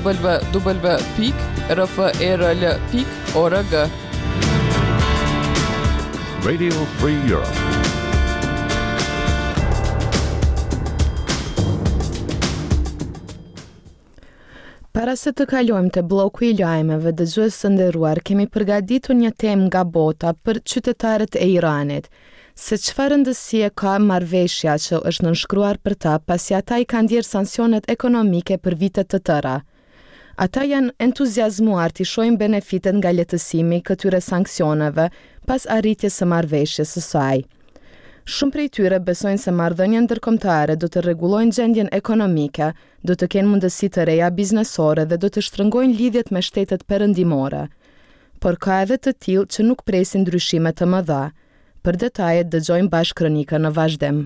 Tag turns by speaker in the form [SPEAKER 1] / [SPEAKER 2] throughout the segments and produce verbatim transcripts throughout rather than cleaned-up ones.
[SPEAKER 1] w w pikë r f e r l pikë org.
[SPEAKER 2] Radio Free Europe.
[SPEAKER 3] Para se të kalojmë te bloku i lajmeve, dëgjues të nderuar, kemi përgatitur një temë nga bota për qytetarët e Iranit. Se çfarë rëndësie ka marrëveshja që është nënshkruar për ta, pasi ata i kanë dhënë sancionet ekonomike për vite të tëra. Ata janë entuziazmuar të shohin benefitet nga lehtësimi këtyre sanksioneve pas arritjes së marrëveshjes së saj. Shumë prej tyre besojnë se marrëdhëniet ndërkombëtare do të rregullojnë gjendjen ekonomike, do të kenë mundësi të reja biznesore dhe do të shtrëngojnë lidhjet me shtetet perëndimore. Por ka edhe të tillë që nuk presin ndryshime të mëdha. Për detajet dëgjojmë bashkë kronikën në vazhdim.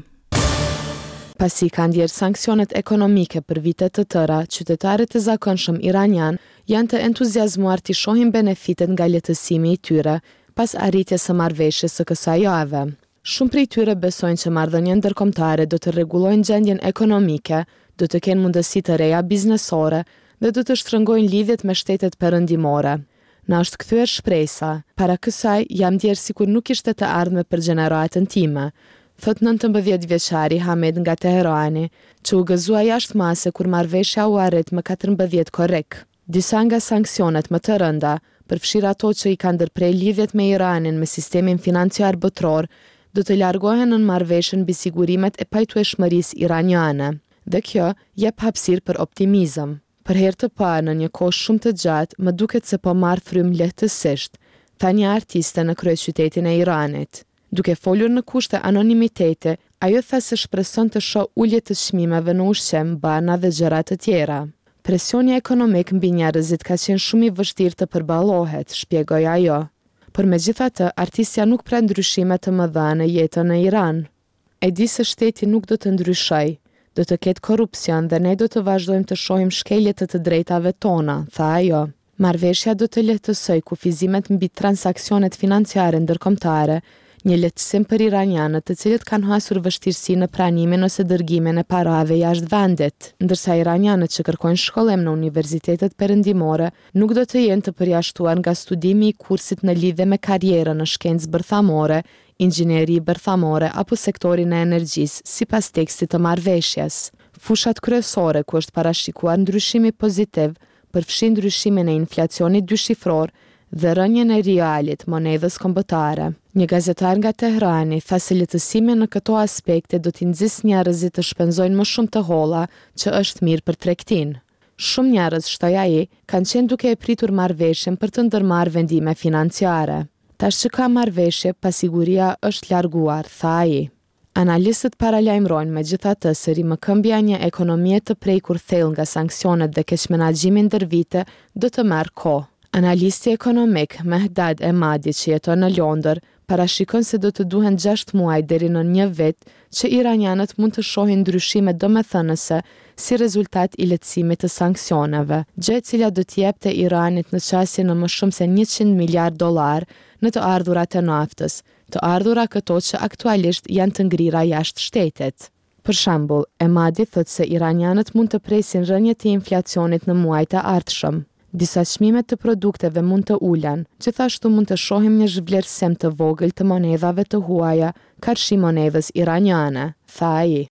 [SPEAKER 3] Pasi kanë dhënë sanksionet ekonomike për vite të tëra, qytetarët e zakonshëm iranian janë të entuziazmuar të shohin benefitet nga lehtësimi i tyre pas arritjes së marrëveshjes së kësaj jave. Shumë prej tyre besojnë që marrëdhëniet ndërkombëtare do të rregullojnë gjendjen ekonomike, do të kenë mundësi të reja biznesore dhe do të shtrëngojnë lidhjet me shtetet perëndimore. Na është kthyer shpresa, para kësaj jam ndjer sikur nuk ishte të ardhme për gjeneratën time, thot nëntëmbëdhjetë vjeçari Hamed nga Teherani, që u gëzua jashtë mase kur marrëveshja u arrit më katërmbëdhjetë korrik. Disa nga sanksionet më të rënda, përfshirë ato që i kanë ndërprer lidhjet me Iranin me sistemin financiar botror, do të largohen në marrëveshjen mbi sigurimet e pajtueshmërisë iraniane. Dhe kjo jep hapësirë për optimizëm. Për herë të parë në një kohë shumë të gjatë, më duket se po marr frymë lehtësisht, tha një artiste në kryeqytetin e Iranit. Duke folur në kushte anonimitete, ajo tha se shpreson të shoh ulje të çmimeve në ushqim, bana dhe gjëra të tjera. Presioni ekonomik mbi njerëzit ka qenë shumë i vështirë të përballohet, shpjegoi ajo. Por megjithatë, artistja nuk pran ndryshime të mëdha në jetën e Iran. E di se shteti nuk do të ndryshojë, do të ketë korrupsion dhe ne do të vazhdojmë të shohim shkelje të të drejtave tona, tha ajo. Marrëveshja do të lehtësojë kufizimet mbi transaksionet financiare ndërkombëtare, një lehtësim për iranianët të cilët kanë hasur vështirësi në pranimin ose dërgimin e parave jashtë vendit, ndërsa iranianët që kërkojnë shkollim në universitetet perëndimore nuk do të jenë të përjashtuar nga studimi i kursit në lidhje me karrierën në shkencë bërthamore, inxhinieri bërthamore apo sektorin e energjisë, sipas tekstit të marrëveshjes. Fushat kryesore ku është parashikuar ndryshimi pozitiv përfshin ndryshimin e inflacionit dyshifror dhe rënjen e rialit, monedhës kombëtare. Një gazetar nga Teherani tha se lehtësimi në këto aspekte do t'i nxjisë njerëzit të shpenzojnë më shumë të holla, që është mirë për tregtinë. Shumë njerëz, shtoi ai, kanë qenë duke e pritur marrëveshjen për të ndërmarrë vendime financiare. Tash që ka marrëveshje, pasiguria është larguar, tha ai. Analistët paralajmërojnë megjithatë se rimëkëmbja një ekonomie të prekur thellë nga sanksionet dhe keqmenaxhimi ndër vite do të marrë kohë. Analisti ekonomik Mehdad Emadi që jeton në Londër parashikon se do të duhen gjashtë muaj deri në një vit që iranianët mund të shohin ndryshime domethënëse si rezultat i lehtësimit të sanksioneve, gjë e cila do të jepte Iranit në qasje në më shumë se njëqind miliard dollar në të ardhurat e naftës, të ardhura këto që aktualisht janë të ngrira jashtë shtetit. Për shembull, Emadi thotë se iranianët mund të presin rënje të inflacionit në muajt e ardhshëm. Disa çmimet të produkteve mund të ulen, gjithashtu mund të shohim një zhvlerësim të vogël të monedhave të huaja, karshi monedhës iraniane, tha ai.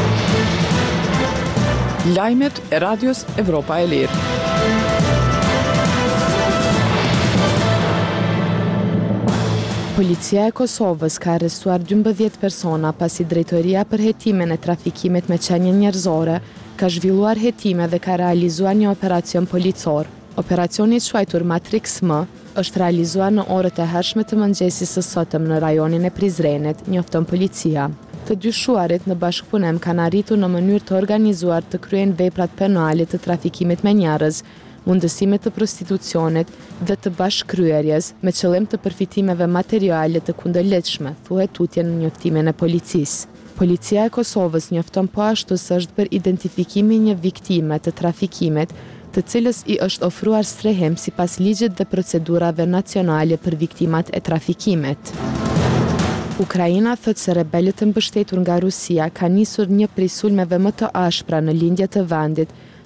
[SPEAKER 1] Lajmet e Radios Evropa e Lirë.
[SPEAKER 3] Policia e Kosovës ka arrestuar dymbëdhjetë persona pasi drejtoria për hetimin e trafikimit me qenie njerëzore ka zhvilluar hetime dhe ka realizuar një operacion policor. Operacioni i quajtur Matrix M është realizuar në orët e hershme të mëngjesit së sotëm në rajonin e Prizrenit, njofton policia. Të dyshuarit në bashkëpunim kanë arritur në mënyrë të organizuar të kryejnë veprat penale të trafikimit me njerëz, mundësimit të prostitucionit dhe të bashkëkryerjes me qëllim të përfitimeve materiale të kundërligjshme, thuhet tutje në njoftimin e policisë. Policia e Kosovës njofton po ashtu se është për identifikimin një viktime të trafikimit, të cilës i është ofruar strehim sipas ligjit dhe procedurave nacionale për viktimat e trafikimit. Ukraina thot se rebelët e mbështetur nga Rusia kanë nisur një prej sulmeve më të ashpra në lindje të vendit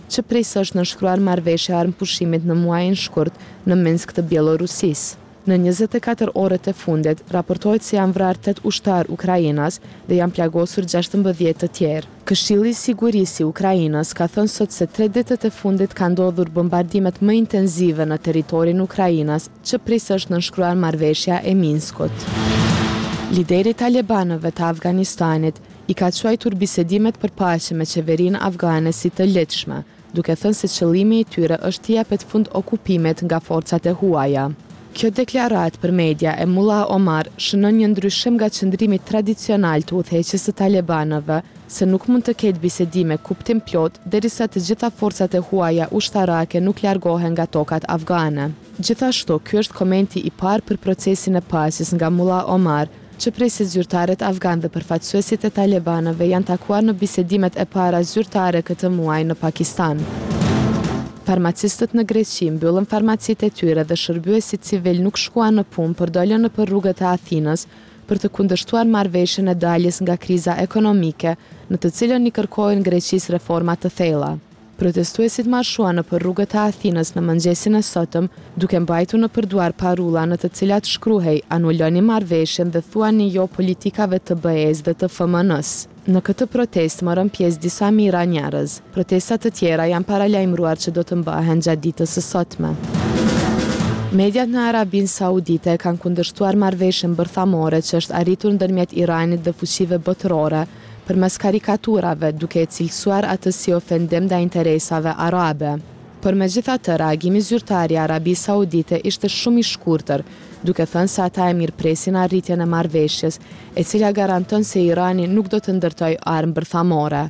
[SPEAKER 3] që prej së është nënshkruar marrëveshja e armëpushimit në muajin shkurt në Minsk të Bielorusisë. Në njëzet e katër orët e fundit, raportohet se janë vrarë tetë ushtar Ukrainas dhe janë plagosur gjashtëmbëdhjetë të tjerë. Këshilli i Sigurisë i Ukrainës ka thënë sot se tre ditët e fundit ka ndodhur bombardimet më intenzive në territorin Ukrainas, që prej së është nënshkruar marrëveshja e Minskut. Lideri i talibanëve të Afganistanit i ka quajtur bisedimet për paqe me qeverinë afgane si të lehtëshme, duke thënë se qëllimi i tyre është t'i japet fund okupimet nga forcat e huaja. Kjo deklarat për media e Mullah Omar shënon një ndryshim nga qëndrimi tradicional të udhëheqjes së talibanëve se nuk mund të ketë bisedime kuptim plot derisa të gjitha forcat e huaja ushtarake nuk largohen nga tokat afgane. Gjithashtu, ky është komenti i parë për procesin e paqes nga Mullah Omar, që prej se zyrtarët afgan dhe përfaqësuesit e talibanëve janë takuar në bisedimet e para zyrtare këtë muaj në Pakistan. Farmacistët në Greqi mbyllën farmacitë e tyre dhe shërbyesit civil nuk shkuan në punë për dolën nëpër rrugët e Athinës për të kundërshtuar marrëveshjen e daljes nga kriza ekonomike, në të cilën i kërkojnë Greqisë reforma të thella. Protestuesit marshuan nëpër rrugët e Athinës në mëngjesin e sotëm, duke mbajtur nëpër duar parulla në të cilat shkruhej anuloni marrëveshjen dhe thuani jo politikave të B E-s dhe të F M N-s. Në këtë protest morën pjesë disa mijëra njerëz. Protestat të tjera janë paralajmëruar që do të mbahen gjatë ditës së sotme. Mediat në Arabinë Saudite kanë kundërshtuar marrëveshjen bërthamore që është arritur ndërmjet Iranit dhe fuqive botërore, përmes karikaturave duke e cilësuar atë si ofendim ndaj interesave arabe. Por megjithatë, reagimi zyrtar i Arabisë Saudite ishte shumë i shkurtër, duke thënë se ata e mirëpresin arritjen e marrëveshjes, e cila garanton se Irani nuk do të ndërtojë armë bërthamore.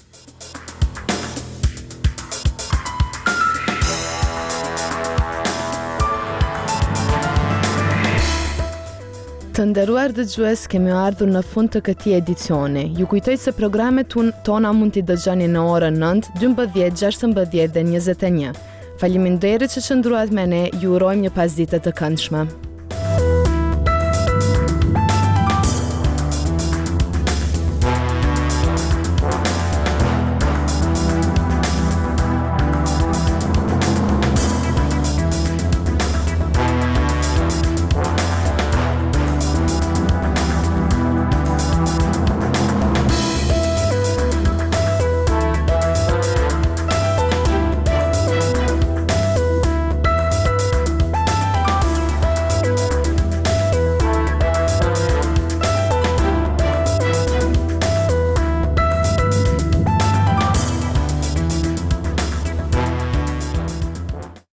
[SPEAKER 3] Të nderuar dëgjues, kemi ardhur në fund të këtij edicioni. Ju kujtoj se programet tona mund t'i dëgjoni në orën nëntë, dymbëdhjetë, gjashtëmbëdhjetë dhe njëzet e një. Faleminderit që qëndruat me ne, ju urojmë një pasditë të këndshme.